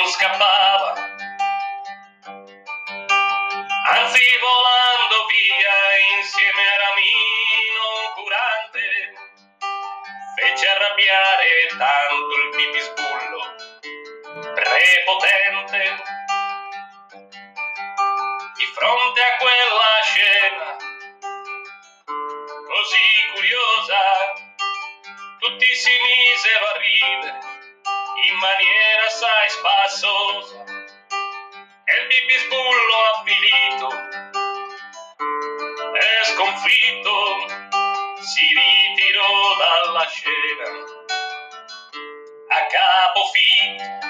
non scappava, anzi volando via insieme a Ramino Curante, fece arrabbiare tanto il pipispullo prepotente. Di fronte a quella scena così curiosa, tutti si misero a ridere in maniera assai spassosa, e il pipispullo avvilito e sconfitto si ritirò dalla scena a capofitto.